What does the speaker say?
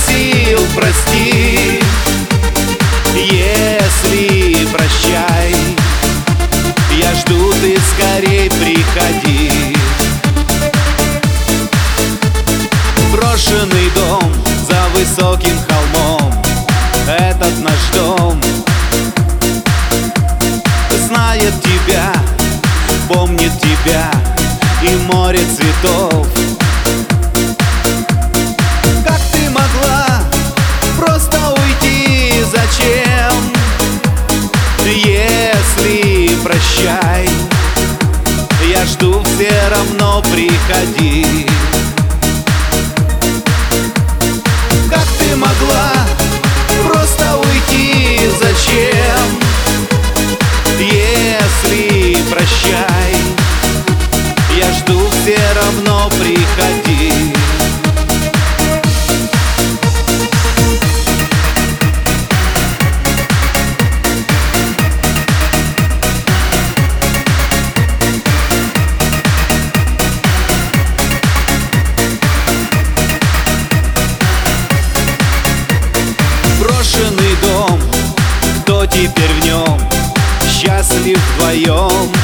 просил, прости. Если прощай, я жду, ты скорей приходи. Брошенный дом за высоким холмом, этот наш дом знает тебя, помнит тебя и море цветов. Как ты могла просто уйти, зачем? Если прощай, я жду, все равно приходи. Как ты могла просто уйти, зачем? Если прощай, я жду, все равно приходи. Брошенный дом, кто теперь в нем счастлив вдвоем?